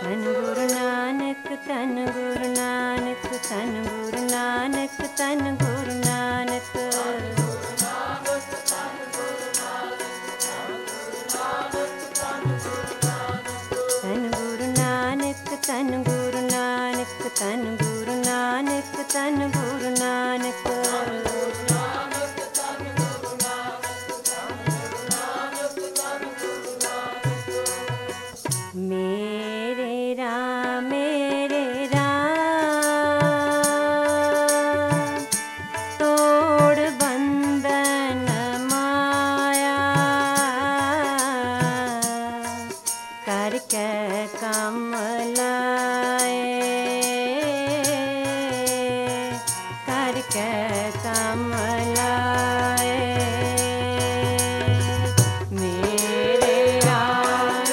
धन गुरु नानक, धन गुरु नानक, धन गुरु नानक, धन गुरु नानक। धन गुरु नानक, धन गुरु नानक, धन गुरु नानक, धन गुरु नानक। मेरे राम तोड़ बंधन माया, करके कमलाए, करके कमलाए। मेरे राम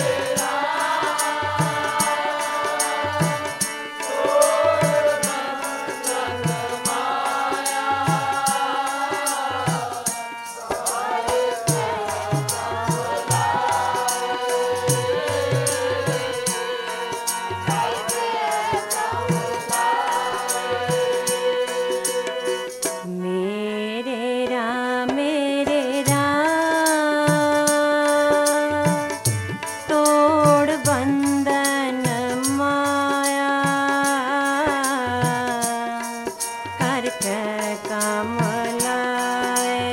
तोड़ बंधन माया, करके कमलाए,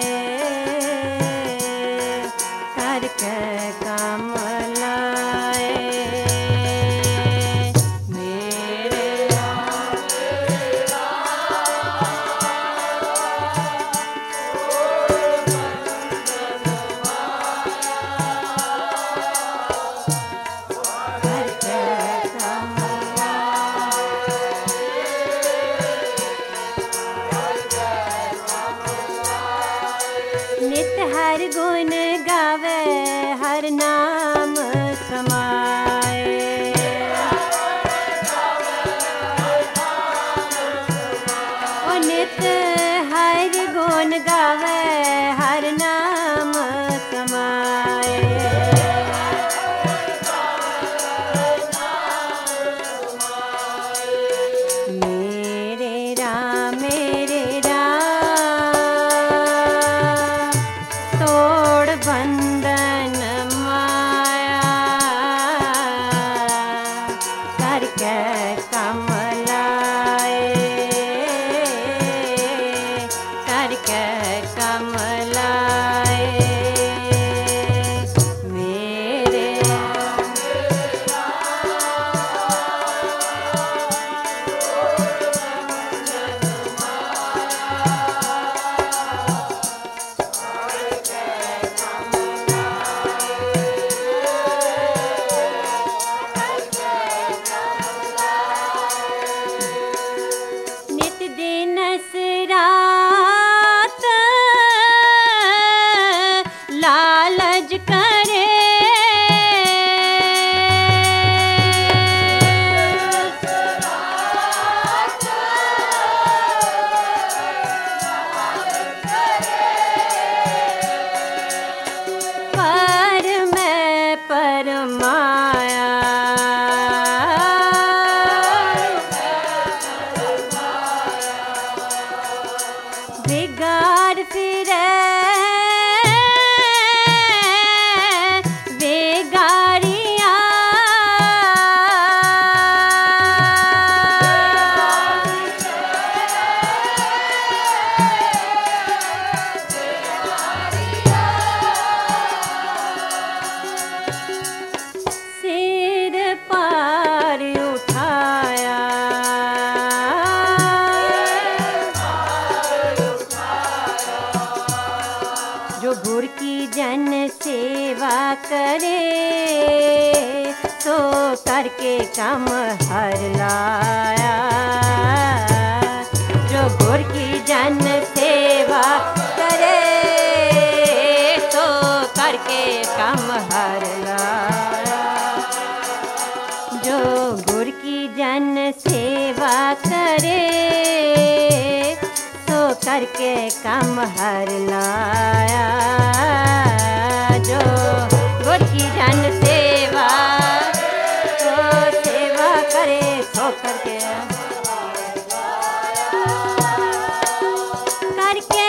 करके कमलाए। मेरे नित हर गुण गावे, हर नाम समाए। ओ नित हर गुण गावे, हर नाम समाए। मेरे राम तोड़ बंधन माया, करके कमलाए, करके कमलाए। मेरे नित दिन रात लालच करे, पर मैं परमाया, बिगाड़ फिरे बेगारिया, सिर पार उठाया, जो गुर की जन सेवा करे, तो करके कम हर लाया। जो गुर की जन सेवा करे, तो करके कम हर लाया। जो गुर की जन सेवा करे, तो करके कम हर लाया। जो गुर की जन सेवा, तो करके करके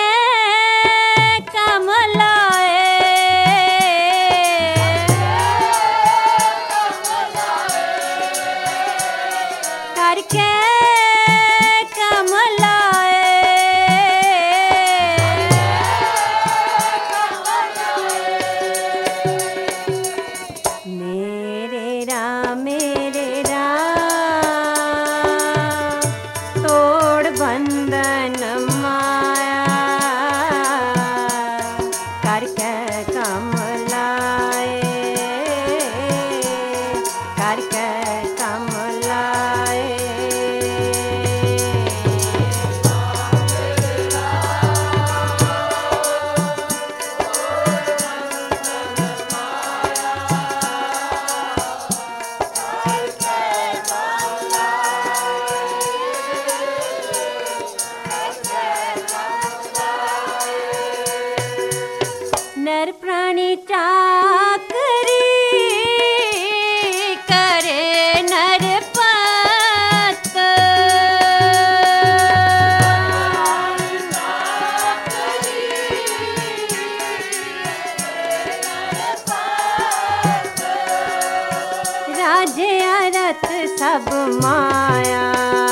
कमलाए करके मेरे राम तोड़ बंधन माया करके कमलाए करके कमलाए नर प्राणी चाकरी करे नर पत राजे अरथ सब माया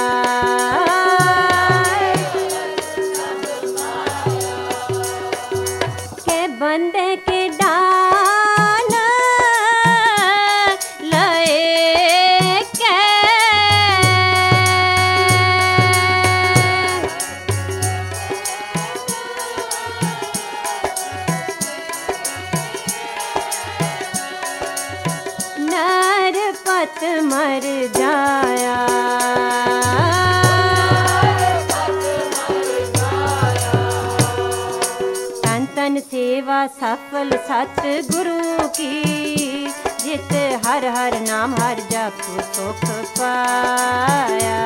बंदे के डान लए के नरपत मर जाया तन सेवा सफल सतगुरु की जित हर हर नाम हर जप सुख पाया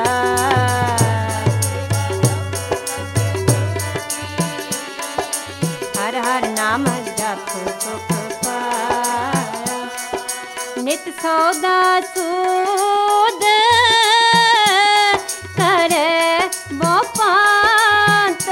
हर हर नाम जप सुख पाया नित सौदा सूद करे वो पांत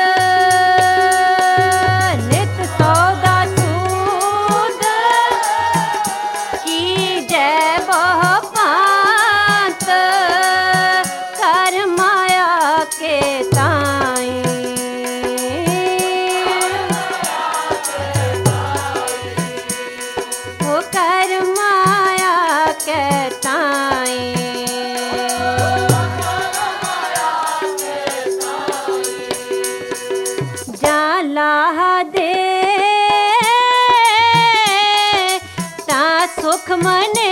कर माया के ताई जाला दे ता सुख मने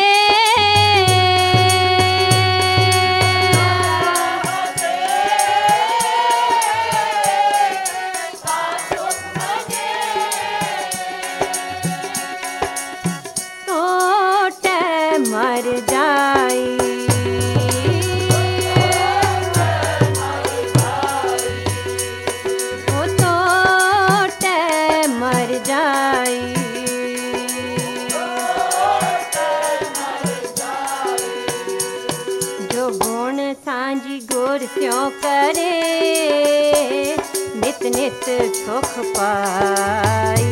मर जाई वो तो मर जाई जो गुण सांझी गुर स्यों करे नित नित सुख पाई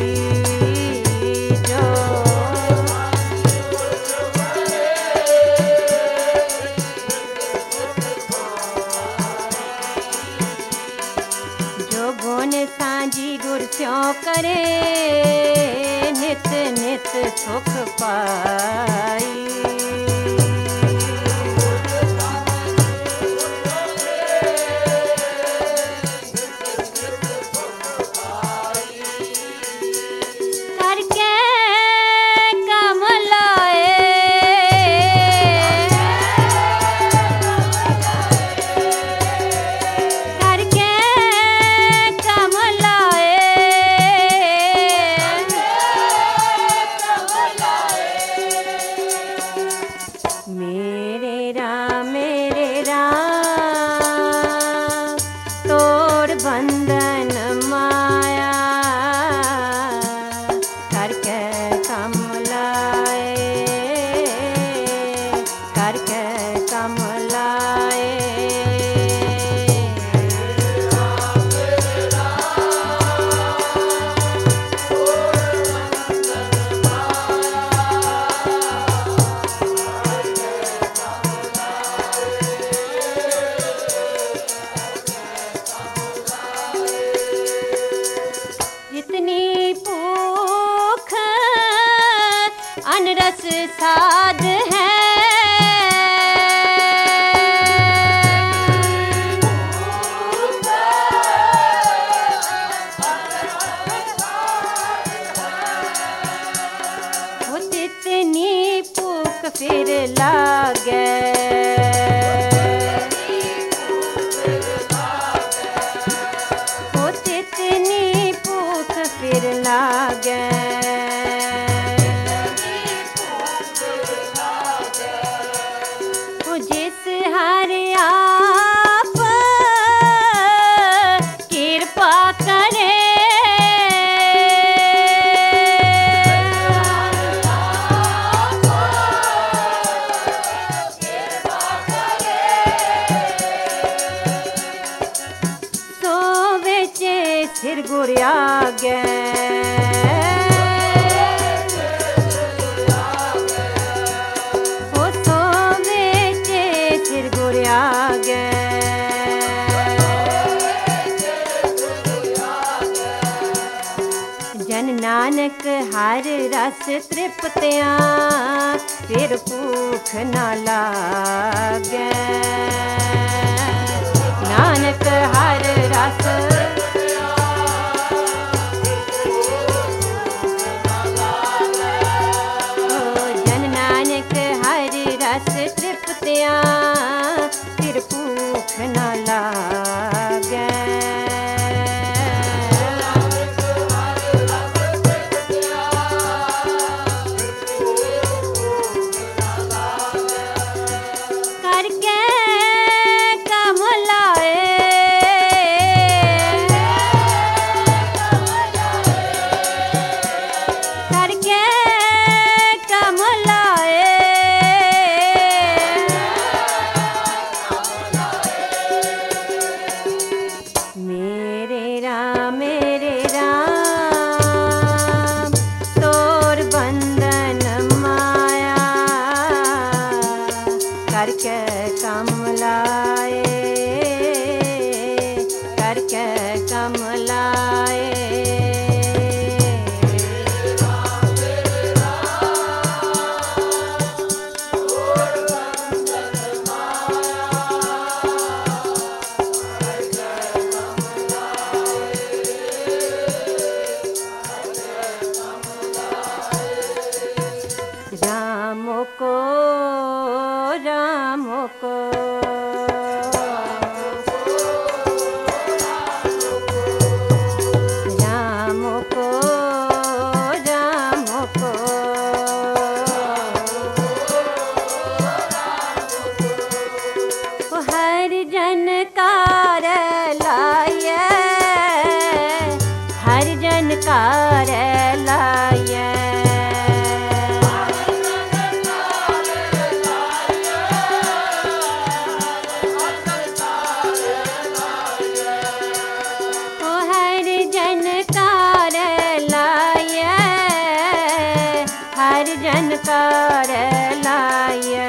गुण सांझी गुर स्यों करे नित नित सुख पाई करके कमलाए करके मेरे राम तोड़ बंधन माया करके कमलाए करके कमलाए लागे। ओ तितनी भूख फिर लागे। ओ जिस हर आप कृपा करे, सिर गुर आगे। ओ सोवे चे सिर गुर आगे। जन नानक हर रस तृप्तियां, फिर भूख ना लागे। नानक हर रस तृप्तियां, फिर भूख न लागे। करके कम लाए, करके कम लाए। मेरे राम तोर बंधन माया, करके कम लाए, करके कम लाए। राम को राम को राम को राम को हर जन कार लाए, हर जन कार लाए। हर जन कार लाए।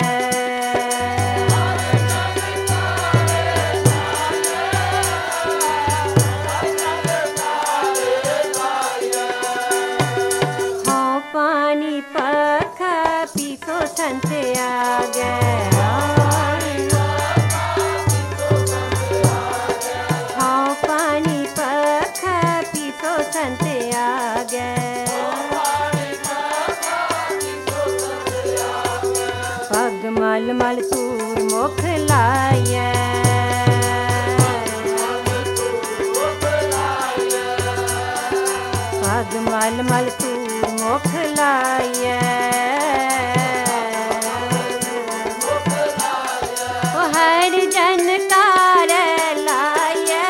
हाँ पानी पखा पीसो संत आगे। हाँ पानी पखा पीसो संत आगे। पग मल मल तूर मुख लाए, पग मल मल तूर मुख लाए। ओ हर जन कार लाए,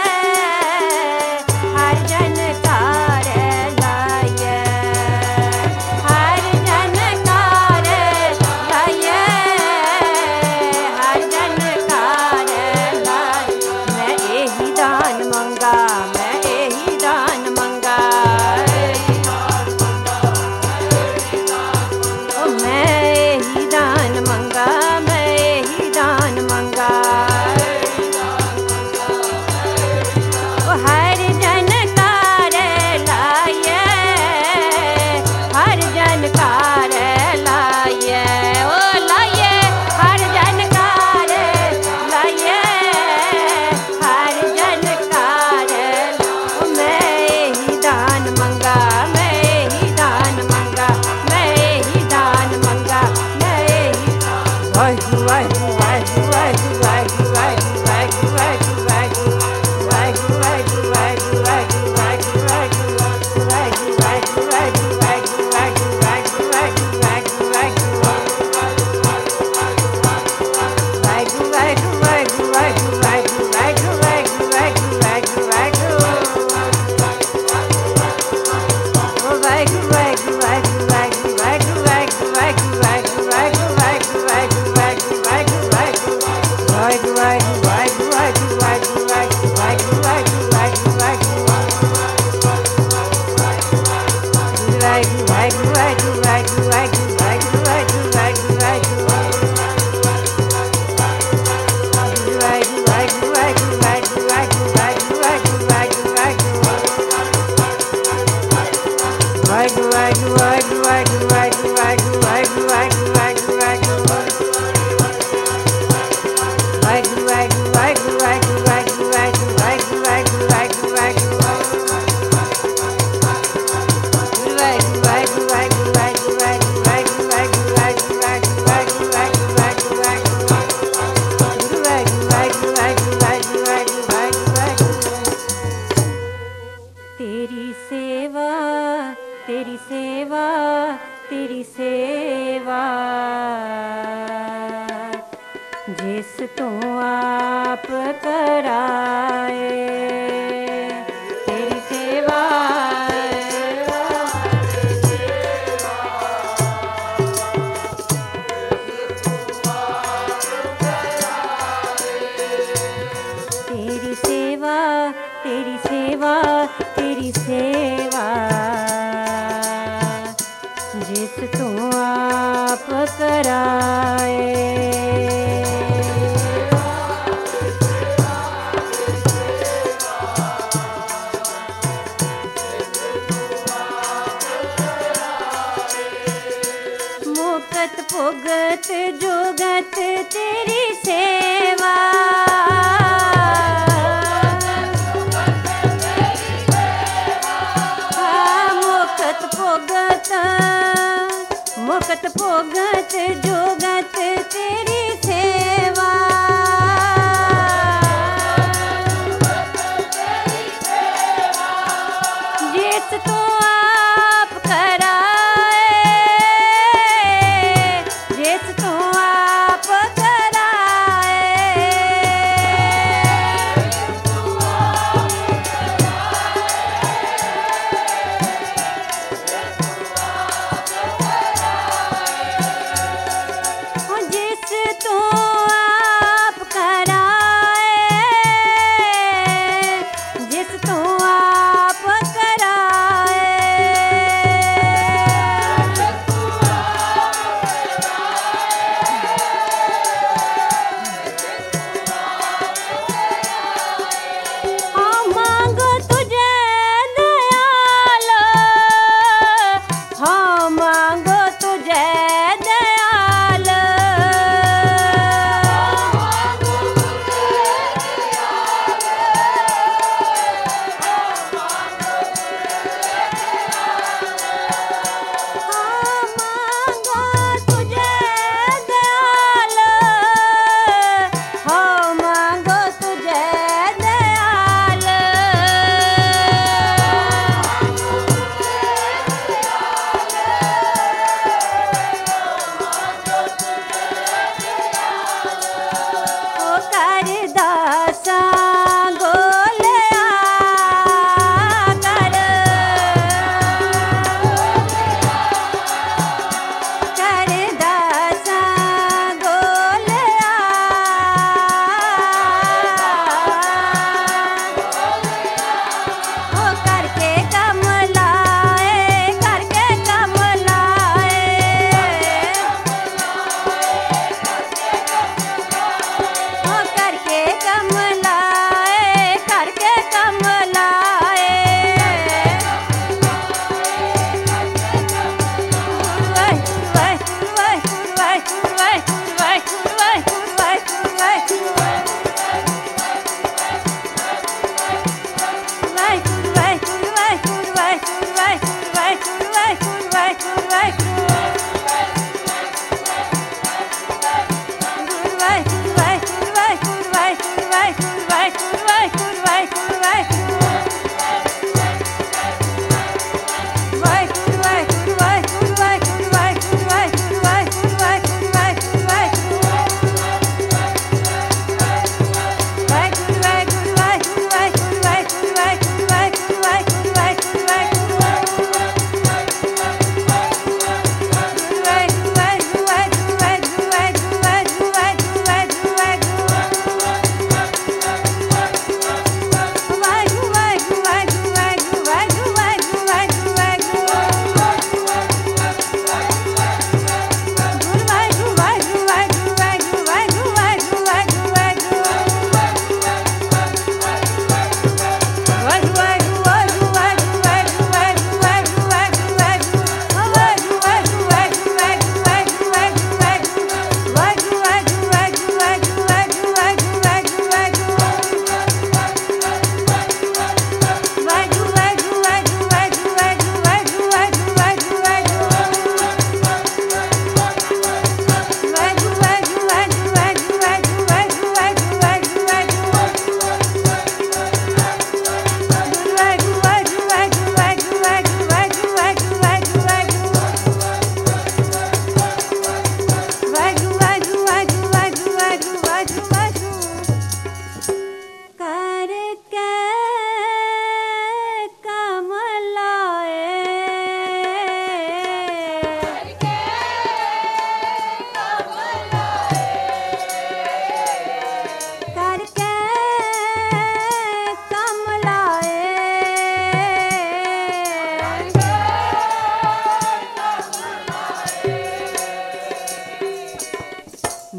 हर जन कार लाए। हर जन कार लाए, हर जन कार लाए। मैं यही दान मंगा, मैं यही दान मंगा। तेरी सेवा तेरी सेवा तेरी सेवा जिस तू आप कराए तेरी सेवा तेरी सेवा तेरी सेवा तेरी सेवा जिस तू आप कराए मुकत भुगत जुगत तेरी सेवा मुकत भुगत जुगत तेरी सेवा जिस तू आप कराए जिस तू आप कराए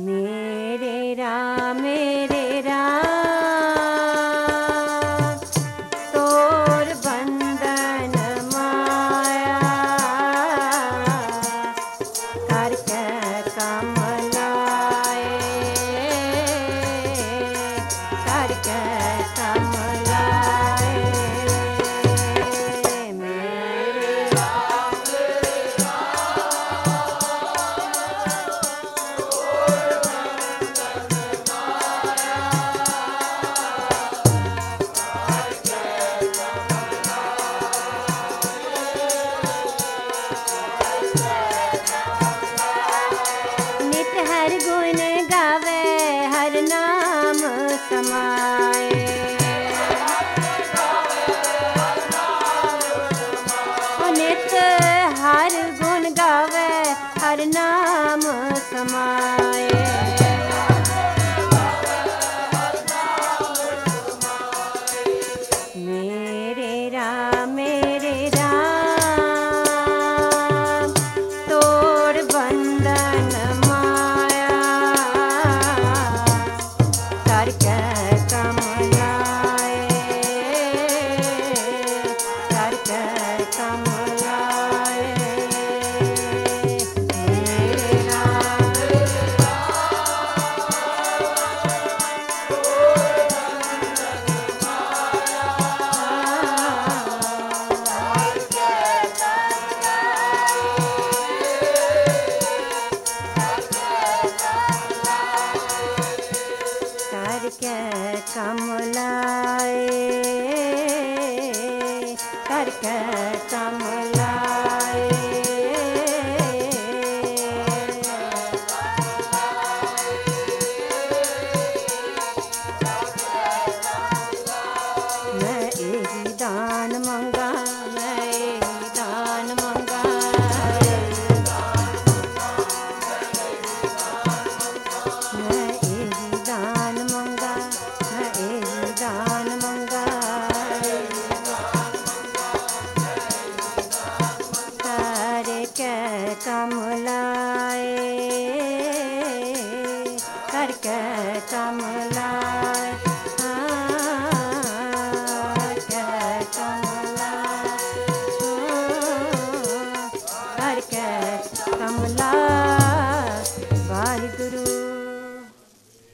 मेरे राम तोर बंधन माया करके कमलाए करके कमलाए मेरे नित हर गुण गावे हर नाम समाए नित हर गुण गावे हर नाम समाए मेरे राम तोर बंधन माया करके कमलाए करके कमलाए मेरे राम करके कमलाए करके कमलाए मैं यही दान मंगा मैं यही दान मंगा मैं यही दान मंगा मैं यही दान मंगा करके कमलाए करके कमलाए करके कमलाए करके कमलाए